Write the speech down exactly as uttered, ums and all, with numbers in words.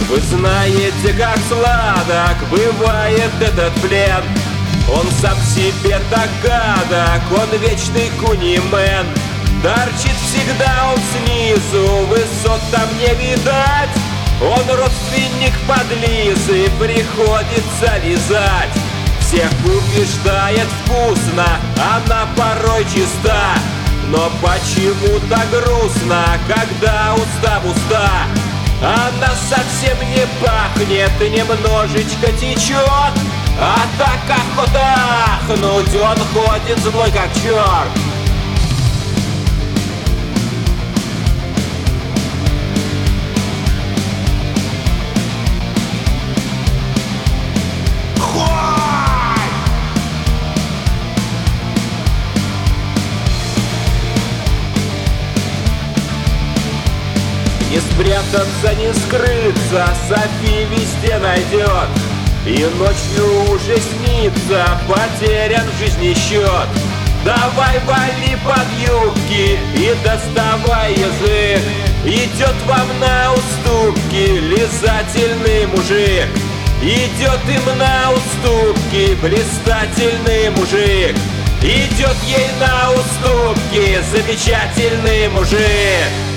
Вы знаете, как сладок бывает этот плен. Он сам себе так гадок, он вечный кунимен. Торчит всегда он снизу, высот там не видать. Он родственник подлизы, приходится лизать. Всех убеждает вкусно, она порой чиста. Но почему-то грустно, когда уста в уста. Она совсем не пахнет, немножечко течет. А так охота ахнуть, он ходит злой как черт. Не спрятаться, не скрыться, Софи везде найдет. И ночью уже снится, потерян в жизни счет. Давай вали под юбки и доставай язык. Идет вам на уступки лизательный мужик. Идет им на уступки блистательный мужик. Идет ей на уступки замечательный мужик.